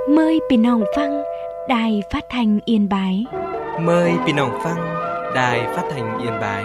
Mờiพี่น้องฟังđài phát thanh Yên Bái. Mời พี่น้องฟัง Đài Phát thanh Yên Bái.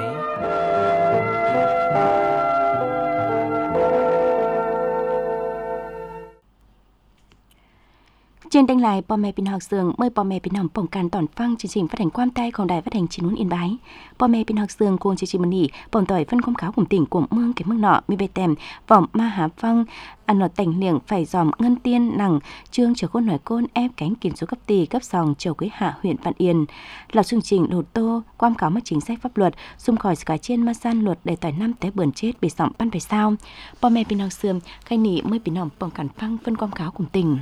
Trên kênh lại Bò Mẹ Bình Học Sường mời Bò Mẹ Bình Học bổng can tòn phăng chương trình phát hành quan tayของđài phát hành Chín Núi Yên Bái. Bò Mẹ Bình Học Sường cùng chương trình mani bổng tỏi phân công cáo cùng tỉnh của mương cái mương nọ mi bê tèm vòng ma há phăng ăn nọ tành liệng phải dòm ngân tiên nằng trương chờ khôn hỏi côn ép cánh kiến số cấp tỳ cấp sòng chầu quý hạ huyện Vạn Yên là chương trình đột tô quam cáo mất chính sách pháp luật xung khỏi cả trên ma san luật để tỏi năm té bờn chết bị sòng ban phải sao. Bò Mẹ Bình Học Sường khai nỉ mời Bình Học bổng cản phăng phân quam cáo cùng tỉnh.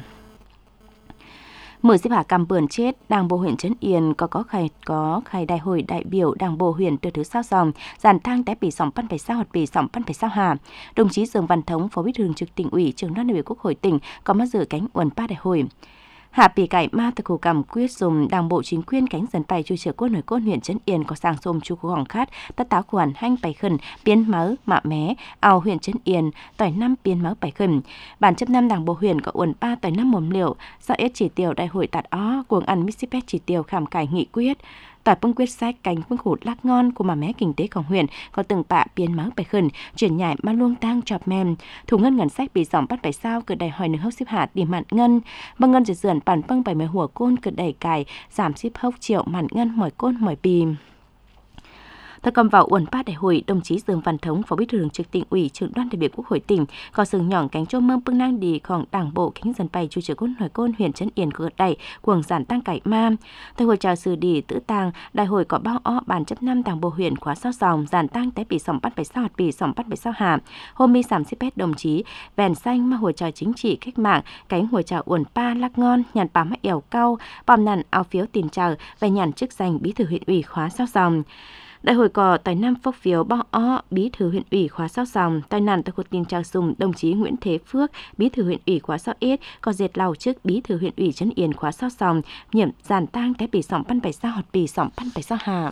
Mở xếp hạ cầm bườn chết, Đảng bộ huyện Trấn Yên có khai đại hội đại biểu Đảng bộ huyện từ thứ sao dòng, giàn thang té bị sòng pan phải sao hoặc bị sòng pan phải sao hà. Đồng chí Dương Văn Thống, Phó Bí thư Thường trực Tỉnh ủy, Trưởng đoàn đại biểu Quốc hội tỉnh có mắt dự cánh uẩn ba đại hội. Hạ bị cải ma từ cổ cầm quyết dùng Đảng bộ chính quyền cánh dần bài chui trở côn nổi côn huyện Trấn Yên có sang xôm chu khu hỏng khát tất táo quản hanh bài khẩn biến máu mạ mé ao huyện Trấn Yên tỏi năm biến máu bài khẩn bản chấp năm Đảng bộ huyện có uẩn ba tỏi năm mồm liệu do ít chỉ tiêu đại hội tạt ó cuồng ăn mixipet chỉ tiêu khảm cải nghị quyết tỏi bưng quyết sách cánh bưng khủ lắc ngon của mà mé kinh tếของhuyện có từng bạ biến máu bài khẩn chuyển nhảy ma luông tang chọp mềm thủ ngân sách bị dòng bắt bài sao cự đẩy hỏi nửa hốc xếp hạt đi mặn ngân băng ngân dần bản băng bài mấy hùa côn cự đẩy cài giảm xếp hốc triệu mặn ngân mỏi côn mỏi bì. Theo cầm vào uẩn ba đại hội, đồng chí Dương Văn Thống, Phó Bí thư Thường trực Tỉnh ủy, Trưởng đoàn đại biểu Quốc hội tỉnh có sừng nhỏng cánh châu mơm bưng năng điของĐảng bộ cánh dần bày chủ trưởng côn hỏi côn huyện Trấn Yên gợt đẩy cuồng giản tăng cải ma. Tại hội chào xử đi tử tàng, đại hội có bao o bản chấp năm Đảng bộ huyện khóa sao dòng giản tăng té bị sòng bắt phải sao hạt bị sòng bắt phải sao hà. Hôm mi sảm xếp đồng chí vèn xanh mà hội chào chính trị cách mạng cánh hội chào uẩn ba lắc ngon nhàn bám mắt ẻo cau bom nằn áo phiếu tiền chào về nhàn chức danh Bí thư huyện ủy khóa sao dòng. Đại hội có tài năm phốc phiếu bao o Bí thư huyện ủy khóa sao dòng tài nạn tại cuộc tin chào sùng đồng chí Nguyễn Thế Phước Bí thư huyện ủy khóa sao ít có diệt lào trước Bí thư huyện ủy Trấn Yên khóa sao dòng nhiệm giàn tang té bị sòng pan phải sao hột bị sòng pan phải sao hà.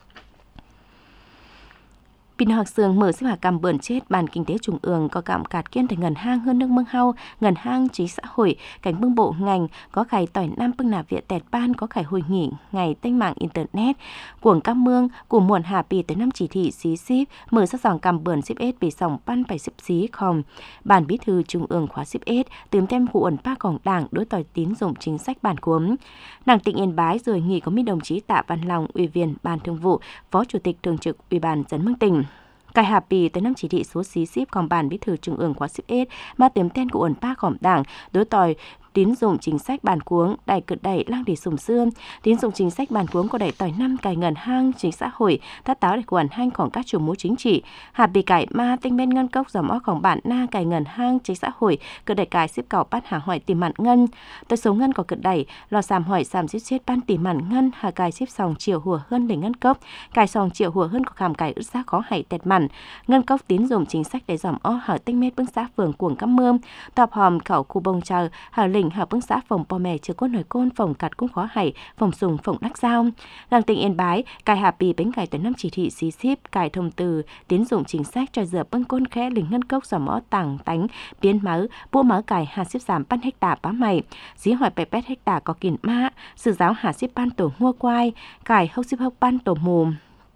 Bình Học Sường mở xếp hạ cầm bờn chết bàn kinh tế trung ương có cảm cạt kiên thành ngần hang hơn nước mương hau ngần hang trí xã hội cảnh bưng bộ ngành có khải tỏi năm bưng nạp viện tẹt ban có khải hội nghị ngày tanh mạng internet cuồng các mương của muộn hà bì tới năm chỉ thị xí xíp mở sát dòng cầm bờn xếp ết bị sòng pan phải xếp xí khom bàn bí thư trung ương khóa xếp ết tìm thêm của ẩn ba cổng đảng đối tỏi tín dụng chính sách bản cuống Đảng tỉnh Yên Bái rồi nghỉ có mấy đồng chí Tạ Văn Long ủy viên ban thường vụ phó chủ tịch thường trực ủy ban dân mương tỉnh cài hà bì tới năm chỉ thị số xí xíp còn bàn bí thư trung ương khóa xếp ết mà tiềm tên của ẩn ba cổng đảng đối tỏi tín dụng chính sách bản cuống đẩy cực đẩy lang để sùng xương tín dụng chính sách bản cuống có đẩy tỏi năm cài ngần hang chính xã hội thắt táo để quản hangของcác chủ mưu chính trị hà bì cải ma tinh bên ngân cốc dòng óของbản na cài ngần hang chính xã hội cực đẩy cài xếp cảo bắt hà hỏi tìm mặn ngân tới số ngân có cực đẩy lò sàm hỏi sàm giết chết ban tìm mặn ngân hà cài xếp sòng triệu hùa hơn để ngân cốc cài sòng triệu hùa hơn có khảm cài ướt xác khó hại tẹt mặn ngân cốc tín dụng chính sách để dòng ó hở tinh mét bưng xã phường cuồng cắm mương tọp hòm khẩu khu bông chờ hở lình hợp bưng xã phòng Bò Mẹ chưa côn nổi côn phòng cặt cũng khó hảy phòng sùng phòng đắc giao Đảng tỉnh Yên Bái cài hà bì bánh cài tới năm chỉ thị xí xíp cài thông từ tín dụng chính sách cho dừa bưng côn khẽ lình ngân cốc dòng ó tảng tánh biến máu bua máu cài hà xếp giảm ban hecta bá mày dí hỏi 7 hecta có kìn ma sự giáo hà xếp ban tổ mua quai cài hốc xếp hốc ban tổ mù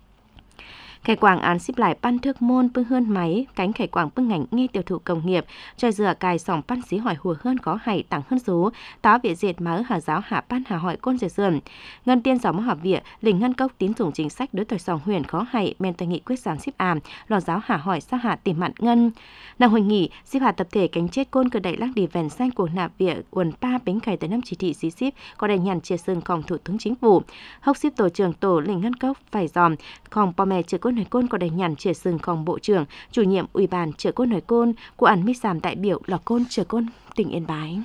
Khải Quảng án xếp lại ban thước môn bưng hơn máy cánh Khải Quảng bưng ngành nghi tiêu thụ công nghiệp cho dừa cài sòng ban xí hỏi hùa hơn có hảy tặng hơn số táo viện diệt máu hà giáo hạ ban hà hỏi côn dừa dườn ngân tiên giáo hợp viện lình ngân cốc tín dụng chính sách đối tỏi sòng huyền khó hảy men tỏi nghị quyết giảm xếp ảm lò giáo hạ hỏi sao hạ tìm mặn ngân nàng hội nghị xếp hạ tập thể cánh chết côn cờ đẩy lắc đi vèn xanh của nạp viện quần ba bánh cài tới năm chỉ thị xí xíp có đầy nhàn chia sừngของthủ tướng chính phủ hốc xếp tổ trưởng tổ lình ngân cốc phải dòmของBò Mẹ chưa côn nổi côn có đầy nhàn chia sừngของbộ trưởng chủ nhiệm ủy ban chưa côn nổi côn của ảnh mi sàm đại biểu lò côn chưa côn tỉnh Yên Bái.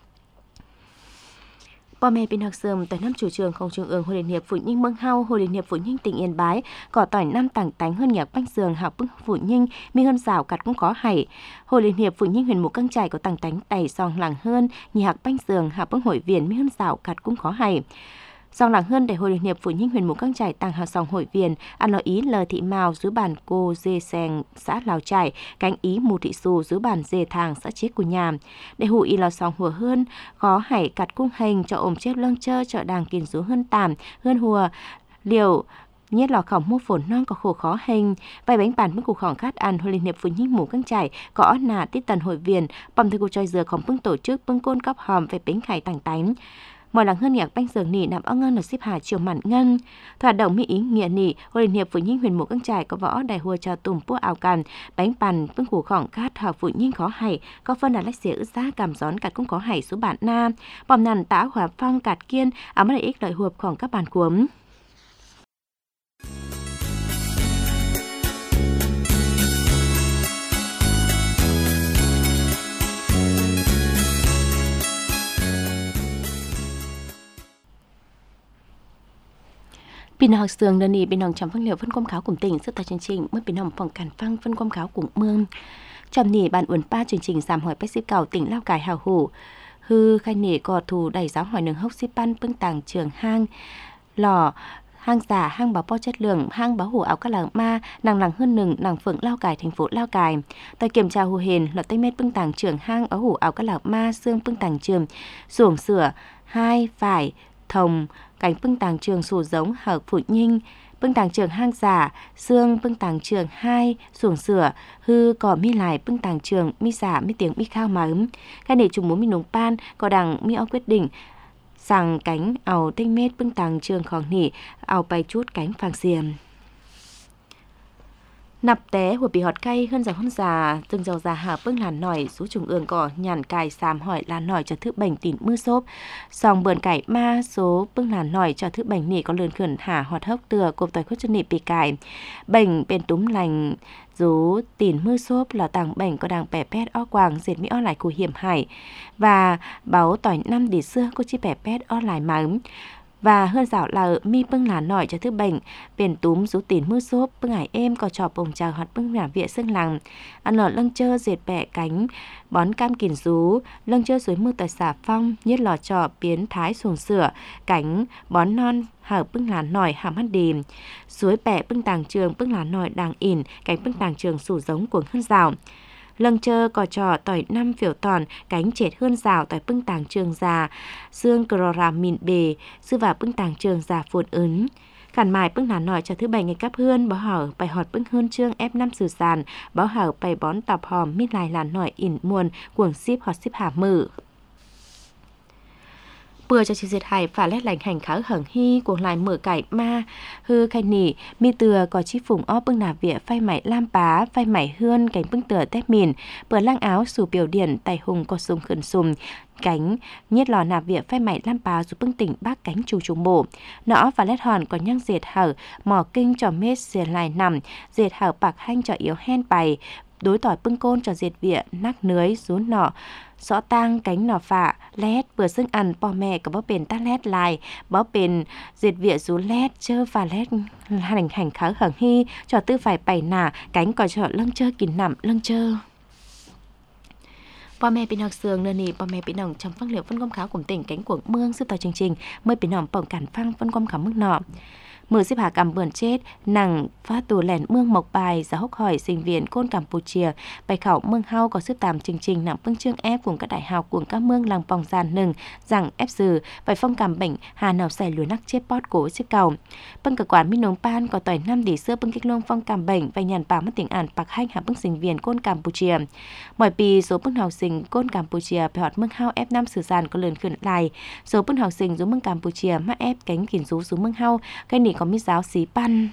Bò Mẹ Bình Học Sường tại năm chủ trường không trung ương Hội Liên hiệp Phụ Nhinh Mương Hau Hội Liên hiệp Phụ Nhinh tỉnh Yên Bái có tỏi năm tảng tánh hơn nhạc bánh sường học bưng Phụ Nhinh mi hơn rào cặt cũng có hảy Hội Liên hiệp Phụ Nhinh huyện Mù Căng Chải có tảng tánh đầy sòng làng hơn nhạc bánh sường học bưng hội viên mi hơn rào cặt cũng có hảy Dòng làng hơn để Hội Liên hiệp Phụ Nhinh huyện Mù Căng Chải tăng hào sòng hội viên, ăn lo ý Lờ Thị Mào dưới bàn cô Dê Seng xã Lào Chải, cánh ý Mù Thị Xù dưới bàn Dê Thàng xã Chế Cù Nhà. Để hụ ý lò sòng hùa hơn, có hải cặt cung hành cho ôm chép lâng chơ chợ đàng kiên rú hơn tàm, hơn hùa, liều, nhất lò khổng mua phổn non có khổ khó hành vài bánh bàn mức củ khỏng khát ăn Hội Liên hiệp Phụ Nhinh Mù Căng Chải có nà tít tần hội viên bầm thư cụ trôi dừa khổng bưng tổ chức bưng côn cóc hòm về bánh khải tàng tánh mọi làng hơn nhạc bánh giường nỉ nằm ong ngân là xếp hà chiều mặn ngân hoạt động mỹ ý nghĩa nỉ Hội Liên hiệp Phụ Nhinh huyện Mù Căng Chải có võ đại hùa cho tùm pua ảo càn bánh bàn bưng củ khỏng khát hợp Phụ Nhinh khó hay có phân là lách xỉa ứ giá cảm gión cạt cũng có hay số bản na bom nàn táo hòa phong cạt kiên ám lợi ích lợi hụp khoảng các bàn cuống. Bình học sường đơn đi bình hồng trong phân liệu phân công kháo cùng tỉnh sức tại chương trình mới bình hồng phòng cản phăng phân công kháo cùng mương trong nỉ bạn uẩn pa chương trình giảm hỏi bách xếp cầu tỉnh Lao Cai hào hủ hư khai nỉ cò thù đẩy giáo hỏi nương hốc xếp pan bưng tàng trường hang lò hang giả hang báo po chất lượng hang báo hủ áo các làng ma nàng làng hơn nừng nàng phượng Lao Cai thành phố Lao Cai tại kiểm tra hù hền lọt tây mét bưng tàng trường hang áo hủ áo các làng ma xương bưng tàng trường xuồng sửa hai phải thồng cánh bưng tàng trường sổ giống hợp Phụ Nhinh bưng tàng trường hang giả xương bưng tàng trường hai xuồng sửa hư cỏ mi lại bưng tàng trường mi giả mi tiếng mi khao mà cái này chúng muốn mi nông pan có đằng mi o quyết định rằng cánh ảo tinh mét bưng tàng trường khỏng nỉ ảo bay chút cánh phàng xiềm nạp té của bị họt cay hơn già từng giàu già hạ bưng làn nỏi số trùng ương cỏ nhàn cài xàm hỏi làn nỏi cho thứ bệnh tỉn mưa xốp sòng bờn cải ma số bưng làn nỏi cho thứ bệnh nỉ có lươn khẩn hả hoạt hốc từa cộp tỏi khốt chân nỉ bị cài bệnh bên túm lành rú tỉn mưa xốp là tàng bệnh có đàng bẻ pét o quàng dệt mỹ o lại của hiểm hải và báo tỏi năm để xưa cô chi bẻ pét o lại mắm và hơn dạo là mi bưng là nỏi cho thứ bệnh bền túm rú tỉn mưa xốp bưng ải êm có trò bồng trào hoạt bưng nhà viện xương làng ăn lò lâng chơ dệt bẹ cánh bón cam kìn rú lâng chơ suối mưa tại xà phong nhất lò trò biến thái xuồng sửa cánh bón non hở bưng là nỏi hàm hát đìm suối bẹ bưng tàng trường bưng là nỏi đàng ỉn cánh bưng tàng trường sủ giống của hơn dạo lâng chơ cò trò tỏi năm phiểu tòn cánh chệt hơn rào tỏi bưng tàng trường già xương cờ mìn bề sư và bưng tàng trường già phồn ứng cản mài bưng là nỏi cho thứ bảy ngày cắp hươn báo hở bài họt bưng hươn trương F5 sử sàn báo hở bài bón tập hòm mít lại là nỏi ỉn muôn cuồng ship họt ship hà mử bừa cho chị diệt hải phả lét lành hành khá hởng hy cuồng lại mở cải ma hư khai nỉ mi từa có chi phùng o bưng nà vỉa phai mảy lam bá phai mảy hươn cánh bưng từa tép mìn bừa lang áo sủ biểu điển tài hùng có sùng khẩn sùng cánh nhiết lò nà vỉa phai mảy lam bá giúp bưng tỉnh bác cánh trù trùng bổ nõ và lét hòn có nhang dệt hở mò kinh cho mết dệt lại nằm dệt hở bạc hanh cho yếu hen bày đối tỏi bưng côn cho dệt vỉa nắc nưới rún nọ xõ tang cánh nỏ phạ lét vừa xưng ăn bò mẹ có bó bền ta lét lại bó bền dệt vỉa rú lét chơ và lét hành khá hởng hy cho tư phải bày nả cánh có cho lâng chơ kín nằm lâng chơ bò mẹ bị học sường nơi nì bò mẹ bị nòng trong phân liệu phân công kháo cùng tỉnh cánh cuồng mương sư tàu chương trình mới bị nòng bỏng cản phăng phân công kháo mức nọ mở xếp hạ cầm bươn chết nặng phát tù lẻn mương mộc bài giáo hốc hỏi sinh viên côn Campuchia bài khảo mương hao có sức tàm chương trình nặng bưng chương ép cùng các đại học cùng các mương làng vòng giàn nừng rằng ép dừ bài phong cảm bệnh hà nào xài lúa nắc chết bót cố xếp cầu bưng cả quán mi nông pan có tỏi năm để xưa bưng kích lông phong cảm bệnh và nhàn bà mất tiếng ản bạc hanh hạ bưng sinh viên côn Campuchia mọi pi số bưng học sinh côn Campuchia phải hoạt mương hao F5 sử sàn có lươn khẩn lại số bưng học sinh xuống mương Campuchia mắc ép cánh kìm rú xuống mương hao cái nỉ có mi giáo xí pan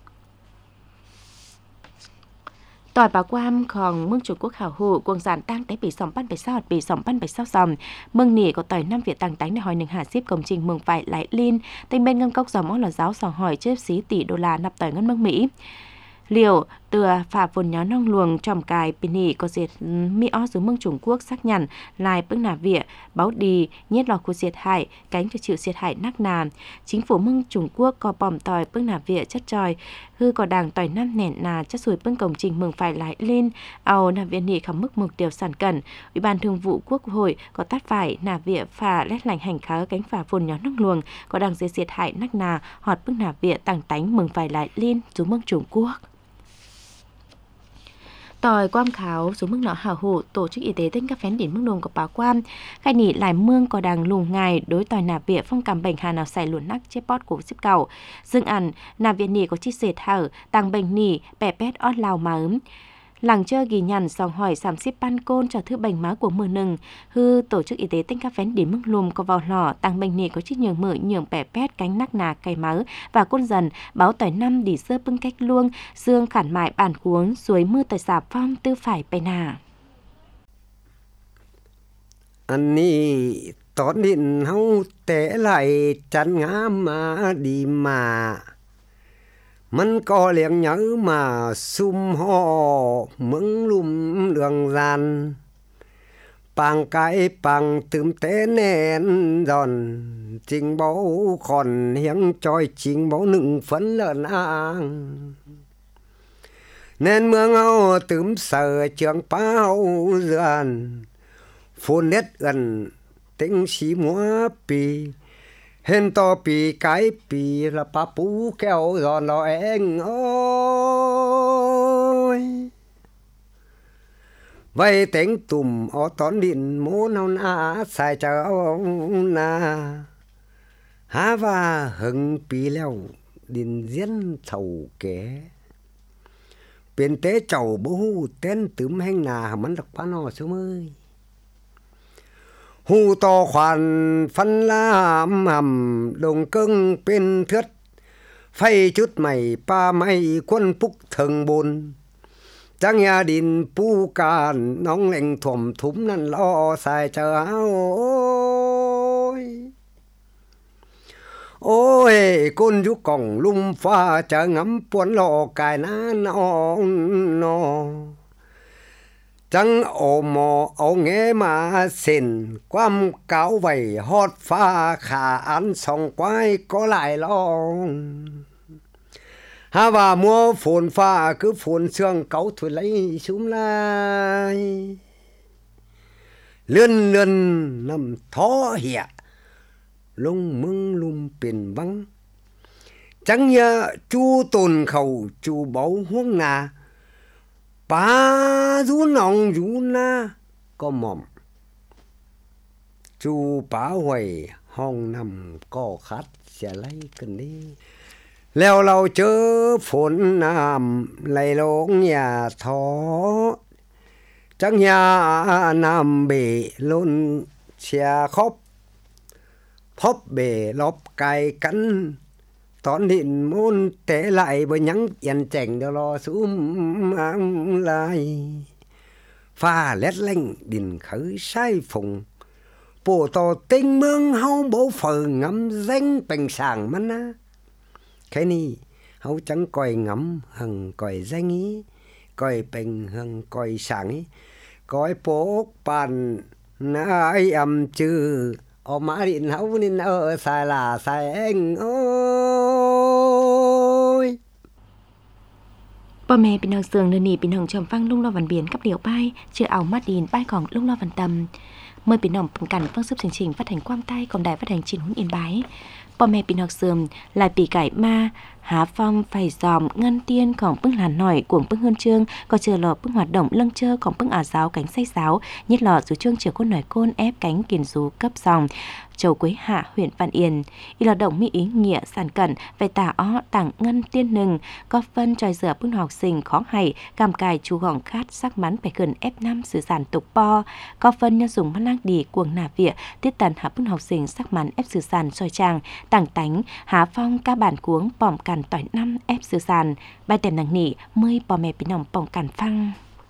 tỏi bà quam còn mương Trung Quốc hảo hủ cuồng giản tăng tế bị sòng pan bị sao bị sòng pan bị sao sòng mương nỉ có tỏi năm việt tăng tánh để hỏi nừng hạ ship công trình mương vải lại liên tên bên ngân cốc dòng ó là giáo sòng hỏi chếp xí tỷ đô la nạp tỏi ngân mương Mỹ liều tựa phá vốn nhó nông luồng tròm cài bên nỉ có diệt mi ó dưới mương Trung Quốc xác nhận lại bức nà vịa báo đi nhiết lò của diệt hại cánh cho chịu diệt hại nắc nà chính phủ mương Trung Quốc có bòm tòi bức nà vịa chất tròi hư có đảng tòi năm nẻn nà chất sùi bưng công trình mừng phải lại lên ao nà viện nỉ khám mức mục tiêu sản cẩn. Ủy ban Thường vụ Quốc hội có tát phải nà vịa phá lét lành hành khá cánh phá vốn nhó nông luồng có đảng diệt hại nắc nà họt bức nà vịa tàng tánh mừng phải lại lên dưới mương Trung Quốc. Tòi quam kháo xuống mức nọ hào hộ tổ chức y tế tên các phén đến mức nông của báo quam khai nỉ lại mương có đằng lùng ngài đối tòi nà vịa phong cảm bệnh hà nào xảy luồn nắc chế bót của xếp cầu dương ẩn nà viện nỉ có chi sệt hở tăng bệnh nỉ bẻ pét ót lào mà làng chơi ghi nhận dòng hỏi giảm xếp ban côn cho thứ bệnh má của mưa nừng hư tổ chức y tế tên các phén đến mức lùm có vào lò tăng bệnh nỉ có chích nhường mỡ nhường bẻ pét cánh nắc nà cày máu và côn dần báo tỏi năm đi sơ bưng cách luông dương khản mại bản cuống suối mưa tỏi xà phong tư phải bay nà อันนี้ตอนดินเฮาแต่ไหลจันงามมาดีมามันก็เลี้ยงเหยอะมาซุ่มห่อเมืองลุ่มเรืองรันปังไก่ปังตื่มเต้นแน่นดอนจริงเบาขอนเฮียงจอยจริงเบาหนึ่งฝันเลินอ้างแน่นเมืองเอาตื่มเสือเจียงเป้าเรือนphun nét gần tính xí múa pì hên to pì cái pì là pa pú kéo giòn lò anh ôi vậy tính tùm ở tón điện mố nào na xài cháu na há và hừng pì leo điện diễn thầu kế bên tế chầu bố hù tên tướm hành nà mắn đọc phá nò xuống ơi hù to khoản phân lam hầm đồng cưng bên thướt phay chút mày pa mày quân phúc thường bồn trang nhà đình pu càn nóng lạnh thòm thúm năn lo xài chờ áo ôi con chú còng lum pha chờ ngắm buồn lò cài ná nó chẳng ổ mò ổ nghe mà xin quam cáo vầy hót pha khả án sòng quái có lại lo ha và mua phồn pha cứ phồn xương cáu thổi lấy xuống lại lươn lươn nằm thó hịa lung mưng lum biển vắng chẳng nhớ chu tồn khẩu chu báu huống nà ba rú nòng rú na có mỏm chu bá hoài hong nằm có khát sẽ lấy cần đi leo lâu chớ phồn nam lấy lông nhà thó chẳng nhà nam bể luôn xe khóc phóp bể lóp cài cắn tón điện môn té lại bởi nhắn yên chảnh đó lo xuống ám lại pha lét lanh đình khởi sai phùng bổ tỏ tinh mương hâu bố phở ngắm danh bành sàng mắt á cái này hâu chẳng coi ngắm hằng coi danh ý coi bành hằng coi sàng ý coi bố bàn nãy âm chư ở mã điện hâu nên ở xài là xài anh ôi Bò mẹ bình hằng sườn nơi nỉ bình hằng trầm phăng lung lo văn biến cấp điệu bay chưa ảo mắt đìn bay còn lung lo văn tầm mời bình hằng phần cảnh phương giúp chương trình phát hành quang tay còn đài phát hành trên Huấn Yên Bái bò mẹ bình hằng sườn lại bị cải ma há phong phải dòm ngân tiên còn bưng làn nổi cuồng bưng hơn chương có chờ lò bưng hoạt động lâng chơ còn bưng ả giáo cánh say sáo nhất lò dù chương chiều côn nổi côn ép cánh kiền rú cấp dòng Châu Quế Hạ huyện Văn Yên y lao động mỹ ý nghĩa sản cẩn về tả ó tặng ngân tiên nừng có phân tròi rửa bưng học sinh khó hay cảm cài chú gọng khát sắc mắn phải gần F5 sử sản tục po có phân nhân dùng mắt lang đi cuồng nà vịa tiết tần hạ bưng học sinh sắc mắn ép sử sản soi trang tặng tánh há phong ca bản cuống bỏm cằn tỏi năm ép sử sản bài tèm nằng nỉ mươi bò mẹ bí nòng bỏm cằn phăng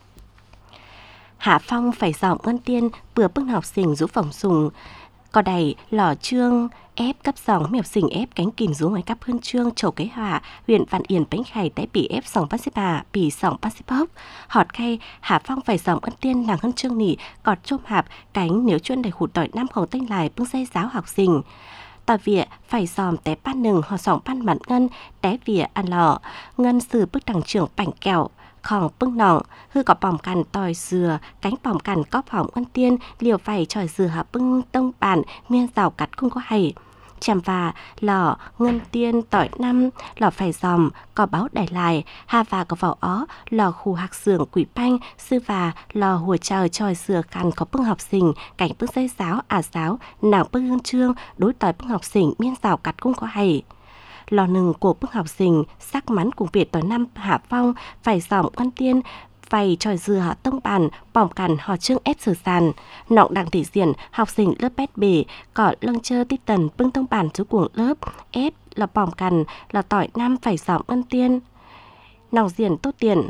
Hạ phong phải dòm ngân tiên bừa bưng học sinh rũ phòng sùng có đầy lò trương ép cấp sòng mi học sinh ép cánh kìm rú ngoài cấp hơn trương trổ kế hỏa huyện Văn Yên bánh khải tại bị ép sòng bắt xếp bà bị sòng bắt xếp hốc họt khay Hà Phong phải sòng ân tiên nàng hơn trương nỉ cọt chôm hạp cánh nếu chuyên đầy hụt tỏi nămของtênh lại bưng dây giáo học sinh tòa vỉa phải dòm té pan nừng họ sòng pan mặn ngân té vỉa ăn lọ ngân sử bức đằng trưởng bảnh kẹoของปึ้งหนองคือก็ปอมกันต่อยเสือแก๊งปอมกันก็ผอมกันเตียนเหลียวไฟฉ่อยเสือหาปึ้งต้องป่านเมียนเสากัดกุ้งก็ให้แชมว่าหล่อเงินเตียนต่อยน้ำหล่อไฟซอมก็เบ้าได้ลายฮาว่าก็เฝ้าอ้อหล่อคูหักเสืองกุยแป้งซื้อว่าหล่อหัวเจอฉ่อยเสือกันของปึ้งhọc sinh cảnhปึ้งไส้สาวอาสาวหนังปึ้งเฮือนเชื่องđốiต่อยปึ้งhọc sinhเมียนเสากัดกุ้งก็ให้lò nừng của bức học sinh sắc mắn cùng việc tối năm Hạ Phong phải sỏng quan tiên phải tròi dừa họ tông bàn bỏng cằn họ trương ép sử sàn nọng đặng thị diện học sinh lớp bét bể có lâng chơ tít tần bưng tông bàn chú cuồng lớp ép là bỏng cằn là tỏi năm phải sỏng quan tiên nòng diện tốt tiền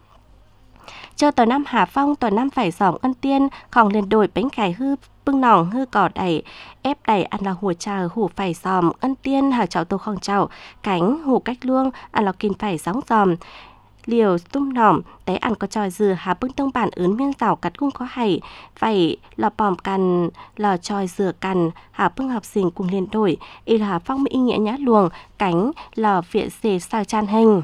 chờ tỏi năm Hạ Phong tỏi năm phải sỏng quan tiên còn liền đổi bánh khải hư bưng nòng hư cỏ đầy ép đầy ăn là hùa trà hủ phải xòm ân tiên hà chảo tô không chảo cánh hủ cách luông ăn là kín phải sóng xòm liều tung nỏm té ăn có tròi dừa hà bưng tông bản ướn miên rào cắt cung có hay vậy là bòm cằn là tròi dừa cằn hà bưng học sinh cùng liền đổi y là phong mỹ nghĩa nhã luồng cánh là viện xề sao chan hình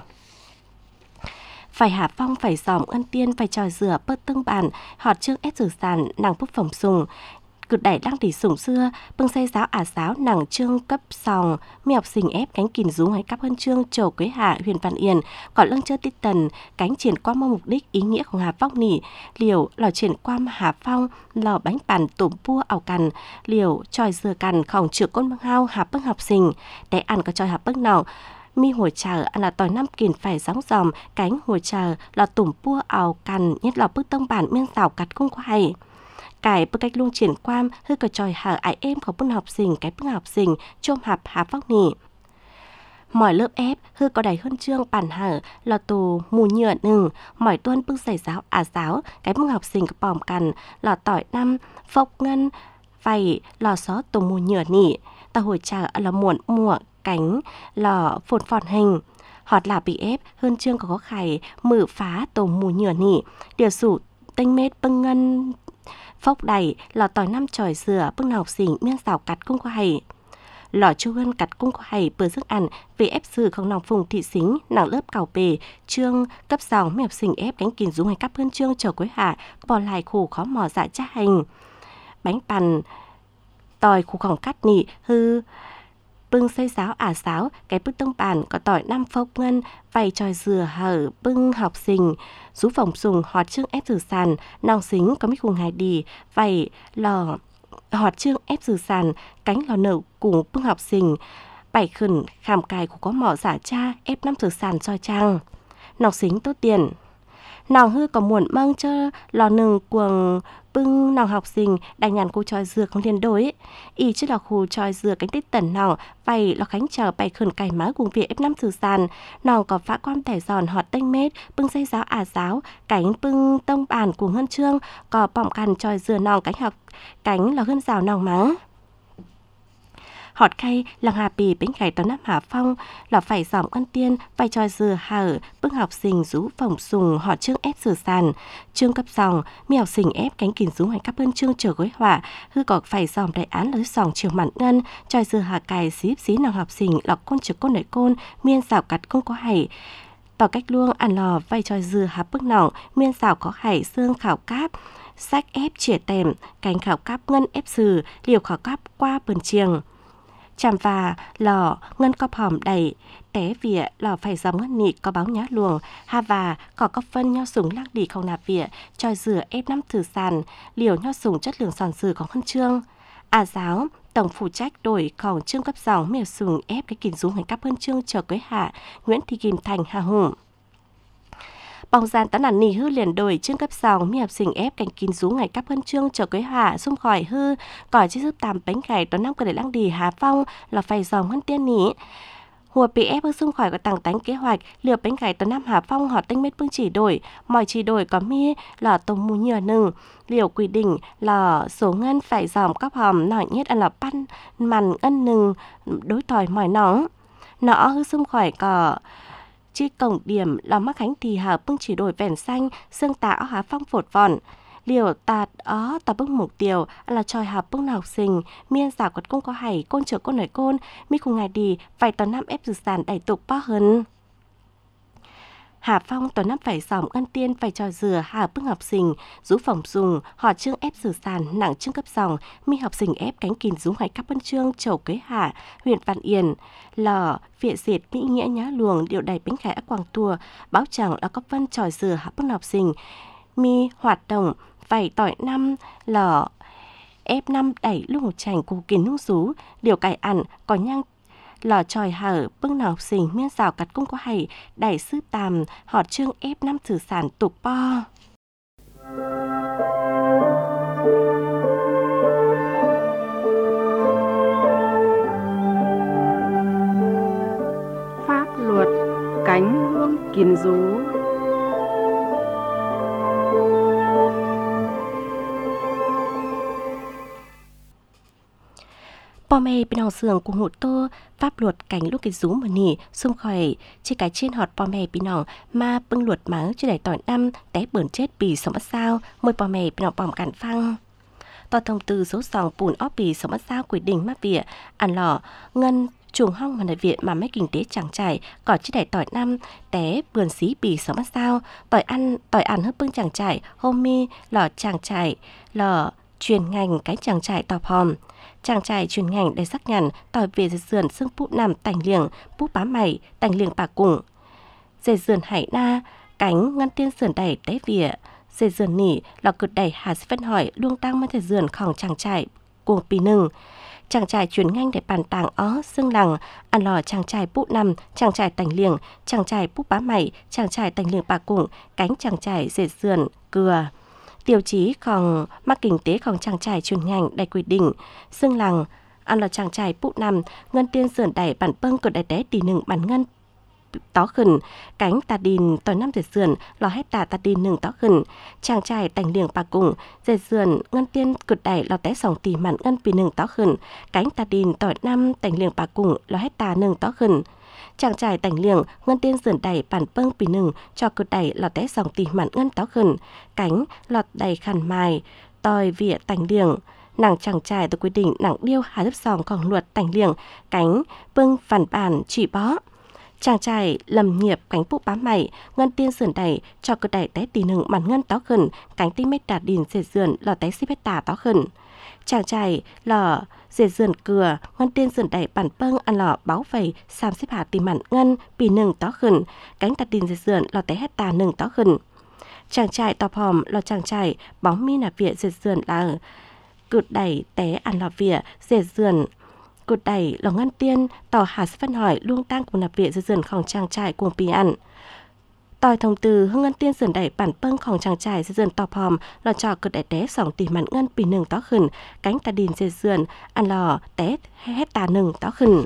phải Hạ Phong phải dòm ân tiên phải tròi dừa bớt tương bản họt trương ép sử sàn nàng bút phòng sùng cực đẩy đang tỉ sủng xưa bưng xây giáo giáo nàng trương cấp sòng mi học sinh ép cánh kìm rú hay cắp hơn trương trầu quế hạ huyện Văn Yên còn lưng chơ tít tần cánh triển qua mong mục đích ý nghĩa của Hà Phong nỉ liều lò triển qua Hà Phong lò bánh bàn tủm pua ảo cằn liều tròi dừa cằn khổng trượt côn băng hao hà bưng học sinh để ăn có tròi hà bưng nào mi hồi chờ ăn là tỏi năm kìm phải sóng dòm cánh hồi chờ là tủm pua ảo cằn nhất là bức tông bản miên rào cắt cung có hay cải bức cách luôn triển quan hư cờ tròi hở ải em của bưng học sinh cái bưng học sinh chôm hạp Hà Phong nỉ mỏi lớp ép hư có đầy hơn trương bản hở là tù mù nhựa nừng mỏi tuân bưng giày giáo giáo cái bưng học sinh cái bòm cằn là tỏi năm phộc ngân vậy lò xó tù mù nhựa nỉ ta hồi chờ là muộn mùa cánh lò phồn phòn hình họt là bị ép hơn trương có khải mở phá tổ mù nhựa nỉ điều sủ tinh mết bưng ngân phốc đầy lò tỏi năm tròi dừa bưng học sinh miên rào cắt cung có hay lò chu gân cắt cung có hay bữa sức ăn về ép sử không nòng phùng thị xính nàng lớp cào bề trương cấp dòng mi học sinh ép cánh kìm dùng hay cắp hơn trương trở quấy hạ bỏ lại khổ khó mò dạ cha hành bánh bàn tỏi khủ khổng cắt nị hư bưng xây giáo giáo cái bức tông bàn có tỏi năm phốc ngân vầy tròi dừa hở bưng học sinh rú phòng sùng họt trương ép sử sàn nòng xính có mít khùng hài đi vầy lò họt trương ép sử sàn cánh lò nở cùng bưng học sinh bảy khẩn khảm cài của có mỏ giả cha ép năm sử sàn soi trang nòng xính tốt tiền nòng hư có muộn măng chơ lò nừng cuồng bưng nòng học sinh đành nhàn cô tròi dừa không liên đối y chứ là khu tròi dừa cánh tích tần nòng vậy là khánh chờ bày khẩn cài má cùng việc ép năm sử sàn nòng có phá quan tẻ giòn họt tênh mết bưng dây giáo giáo cánh bưng tông bàn cùng hơn trương có bỏng cằn tròi dừa nòng cánh học cánh là hơn rào nòng mắng họt khay làng Hà Bì bánh khải tón năm Hà Phong là phải dòm ân tiên vai tròi dừa hở bưng học sinh rú phòng sùng họ trương ép sử sàn trương cấp dòng mi học sinh ép cánh kìm rú hay cắp hơn trương trở gối hỏa hư có phải dòm đại án lấy sòng trường mặn ngân tròi dừa hà cài xíp xí nào học sinh lọc côn trực côn đẩy côn miên xảo cắt không có hay tỏ cách luông ăn lò vai tròi dừa hà bức nòng miên xảo có hay xương khảo cáp sách ép chỉa tèm cánh khảo cáp ngân ép sử liều khảo cáp qua bần chiềng chàm và lò ngân có hòm đầy té vỉa lò phải dòng ngân nị có báo nhá luồng ha và có phân nho súng lăng đi không nạp vỉa tròi dừa ép năm thử sàn liều nho súng chất lượng sòn dừa có hơn trương giáo tổng phụ trách đổi khổng trương cấp dòng miều súng ép cái kìm rú hành cắp hơn trương trở quấy hạ Nguyễn Thị Kim Thành Hà Hùng bóng gian tán nản nỉ hư liền đổi trương cấp dòng mi học sinh ép cánh kín rú ngày cắp hơn trương trở quấy hỏa xung khỏi hư cỏi chiếc giúp tàm bánh khải toán năm cơ để lăng đi Hà Phong là phải dòng hơn tiên nỉ Hùa PF bước xung khỏi có tăng tánh kế hoạch liều bánh gái tàu Nam Hà Phong họ tinh mết bưng chỉ đổi mọi chỉ đổi có mi là tôm mù nhựa nừng liều quy định là số ngân phải dòm các hòm nổi nhất là pan màn ngân nừng đối tỏi mỏi nóng nó hư xung khỏi có chi cổng điểm là mắc khánh thì hà bưng chỉ đổi vẻn xanh xương tạ Hà Phong phột vòn liều tạt ó tà bưng mục tiêu là tròi hà bưng học sinh miên giả quật công có hay côn trở côn nổi côn mi cùng ngày đi phải tàu Nam ép dự sản đẩy tục bao hơn. Hà Phong tàu Nam phải dòm ngân tiên phải trò dừa hà bưng học sinh rú phòng dùng họ chương ép dự sản nặng chương cấp dòng mi học sinh ép cánh kìn rú hoài các bân chương chầu kế hạ huyện Văn Yên lò viện diệt mỹ nghĩa nhá luồng điệu đầy bánh khải ác quang tua báo chẳng là có vân trò dừa hà bưng học sinh mi hoạt động phải tỏi năm lò ép năm đẩy lúc một chành của kiến nung rú điều cải ăn có nhang lò tròi hở bưng nào học sinh miên rào cắt cung có hay đẩy sư tàm họ trương ép năm thử sản tục po. Pháp luật cánh hương kiến rú. Bò mê bên hòng sườn của hụt tô pháp luật cánh lúc cái rú mà nỉ xung khỏi chỉ cái trên họt bò mê bên hòng mà bưng luật máu chưa đầy tỏi năm té bẩn chết bì sống bắt sao môi bò mê bên hòng bỏng cản phăng tòa thông tư số sòng bùn óp bì sống bắt sao quy định mắc vỉa ăn lò ngân chuồng hong mà đại viện mà mấy kinh tế chẳng trải có chỉ đầy tỏi năm té bườn xí bì sống bắt sao tỏi ăn hấp bưng chẳng trải hôm mi lò chẳng trải lò truyền ngành cái chẳng trải tọp hòm chàng trai chuyên ngành để sắc nhằn tỏi về dệt sườn xương pụ nằm tành liềng pú bá mày tành liềng bà cùng dệt sườn hải na cánh ngăn tiên sườn đẩy té vỉa dệt sườn nỉ lò cực đẩy hà sĩ phân hỏi luông tăng mất dệt sườn khòng chàng trai cuồng pì nừng chàng trai chuyên ngành để bàn tàng ó xương lằng ăn lò chàng trai pụ nằm chàng trai tành liềng chàng trai pú bá mày chàng trai tành liềng bà cùng cánh chàng trai dệt sườn cừa tiêu chí còn mắc kinh tế còn chàng trai chuyên ngành đầy quy định xương lằng ăn là chàng trai phụ nằm ngân tiên sườn đẩy bản bâng của đại té tỷ nừng bản ngân tó khẩn cánh tà đìn tỏi năm dệt sườn lò hết tà đìn nừng tó khẩn chàng trai tành liềng bà cùng dệt sườn ngân tiên cực đẩy lò té sòng tỷ mặn ngân pì nừng tó khẩn cánh tà đìn tỏi năm tành liềng bà cùng lò hết tà nừng tó khẩn chàng trai tành liềng ngân tiên sườn đẩy bản bâng pì nừng cho cực đẩy lò té sòng tỷ mặn ngân tó khẩn cánh lọt đầy khăn mài tòi vỉa tành liềng nàng chàng trai tôi quy định nàng điêu hà lớp sòng còn luật tành liềng cánh bưng phản bản chỉ bó chàng trai lầm nghiệp cánh phụ bám mày ngân tiên sườn đẩy cho cực đẩy té tỷ nừng màn ngân tó khẩn cánh tinh mét đà đìn dệt sườn lò té xí bét tà tó khẩn chàng trai lò dệt sườn cừa ngân tiên sườn đẩy bản bâng ăn lò báo vầy xàm xếp hạ tìm mặn ngân pì nừng tó khẩn cánh tà đìn dệt sườn lò té hết tà nừng tó khẩn chàng trai tọp hòm lò chàng trai bóng mi nà vỉa dệt sườn là cụt đẩy té ăn lò vỉa dệt sườn cụt đẩy lò ngân tiên tỏ hà phân hỏi luông tăng của nạp vỉa dệt sườnของchàng trai cuồng pì ăn tòi thông từ hưng ngân tiên sườn đẩy bản bângของchàng trai dệt sườn tọp hòm lò trò cụt đẩy té sòng tỷ mặn ngân pì nừng tó khẩn cánh tà đìn dệt sườn ăn lò té hết tà nừng tó khẩn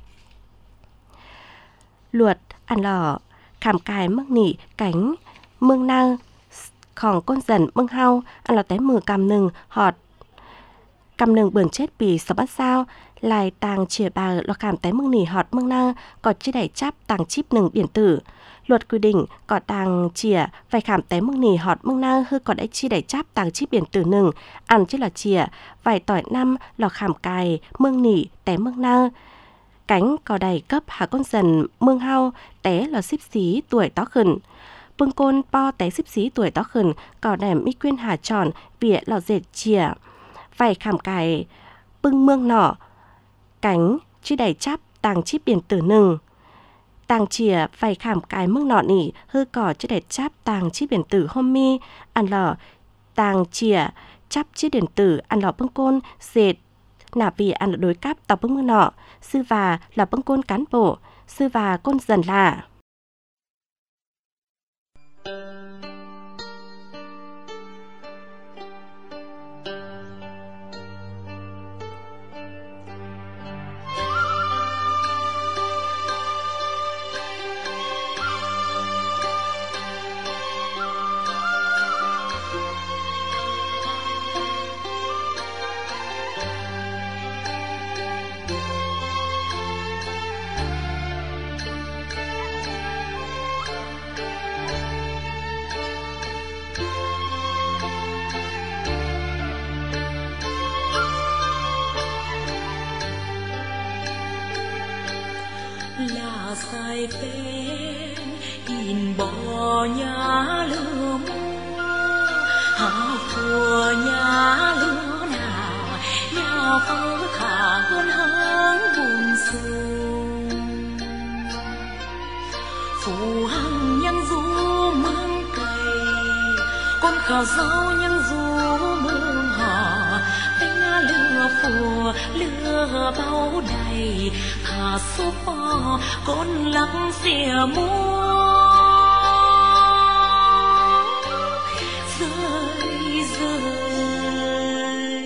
luật ăn lò khảm cài mắc nỉ cánh mương năngของcon dần mương hao ăn lò té mừ cam nừng họt cam nừng bườn chết bì sáu bát sao lại tàng chìa bà lò khảm té mương nỉ họt mương năng có chi đẩy chắp tàng chip nừng điện tử luật quy định có tàng chìa phải khảm té mương nỉ họt mương năng hư có đẩy chi đẩy chắp tàng chip điện tử nừng ăn chứ là chìa vài tỏi năm lò khảm cài mương nỉ té mương năng cánh có đầy cấp hà con dần mương hao té là xíp xí tuổi tó khẩn bưng côn po té xíp xí tuổi tó khẩn cỏ đẻm mi quyên hà tròn vỉa lò dệt chìa phải khảm cài bưng mương nỏ cánh chi đẩy chắp tàng chip điện tử nừng tàng chìa phải khảm cài mương nọ nỉ hư cỏ chi đẩy chắp tàng chip điện tử hôm mi ăn lò tàng chìa chắp chip điện tử ăn lò bưng côn dệt nạp vì ăn đối cáp tàu bưng mương nọ sư và là bưng côn cán bộ sư và côn dần là sai bên in bò nhà lửa mua hào phùa nhà lửa nào nhà phơ khả hơn háng buồn sương phù hằng nhân du mương cày con khảo rau nhân du mương họ bánh lửa phùa lửa bao đầy thả số bò con lắng xìa mua rơi rơi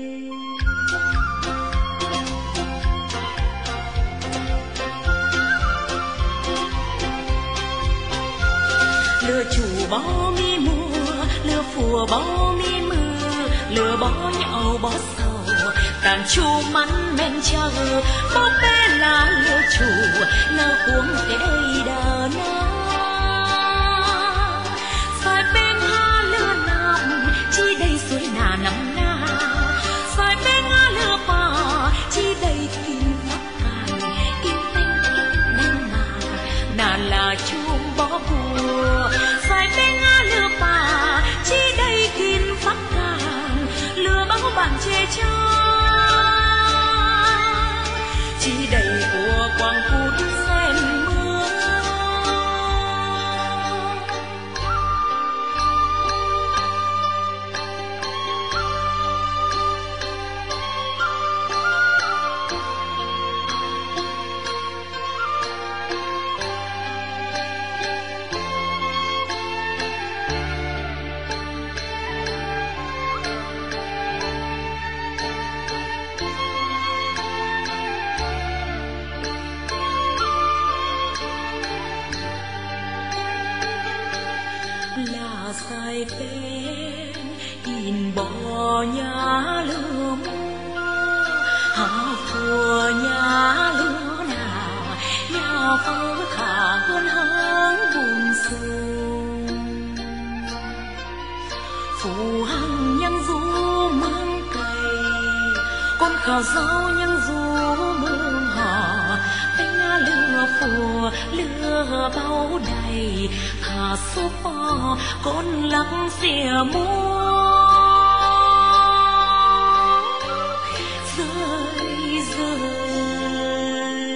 lửa chủ bó mi mùa lửa phùa bó mi mưa lửa bó nhậu bó sầu tàn chu mắn men chờ bó bé là lửa chủ lửa cuống cái đây đờ na sai bên ha lửa nằm chi đây suối nà nằm na sai bên ha lửa bà chi đây kim phát càn kim tinh kim đen nà là chuông bó bùa sai bên ha lửa bà chi đây kim phát càn lửa báo bạn chê cha chi đầy của quang phút sen mưa là sai bên in bò nhà lửa mua hào phùa nhà lửa nào nhà phơ khả hơn háng buồn sương phù hằng nhân du mương cày con khảo rau nhân du mương họ bánh lửa phùa lửa bao đầy thả số bò con lắng xìa mua rơi rơi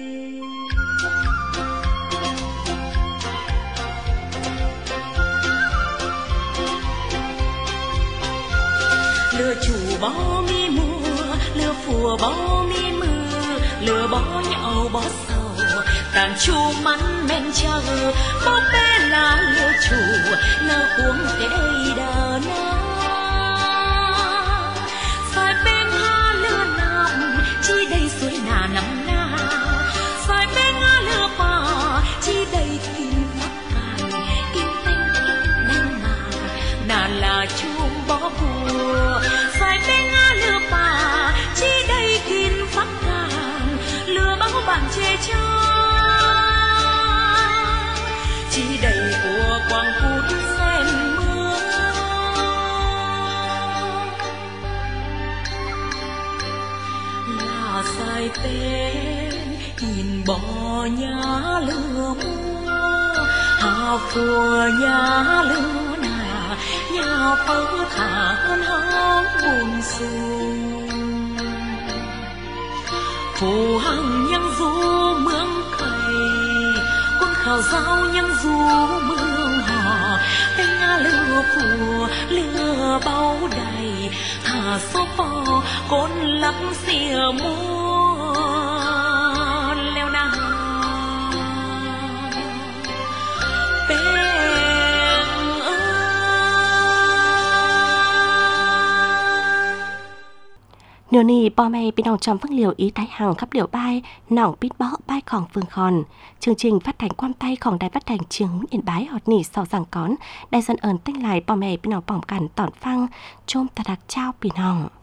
lửa chủ bó mi mùa lửa phùa bó mi mưa lửa bó nhậu bó sầu tàn chu mắn men chờ bó bé là lửa chủ lửa cuống cái đây đờ na sai bên ha lửa nằm chi đây suối nà nằm na sai bên ha lửa bà chi đây kim phát càn kim tinh kim đen nà là chuông bó bùa sai bên ha lửa bà chi đây kim phát càn lửa báo bạn chê cha chi đầy của quang phút sen mưa là sai tên nhìn bò nhà lửa mua hào phùa nhà lửa nà nhà phơ khả hơn háng buồn sương phù hằng nhân du mương cày con khảo rau nhân du mương họ bánh lửa phùa lửa bao đầy thả số bò con lắng xìa mua leo na Nửa nì bò mè bị nòng trầm vâng liều ý thái hàng khắp liều bai nòng bít bó bai khòng phương khòn. Chương trình phát hành quan tayของđài phát hành trường Yên Bái họt nỉ sau rằng cón đài dân ơn tanh lại bò mè bị nòng bỏng cằn tỏn phăng chôm ta đặc trao bị nòng.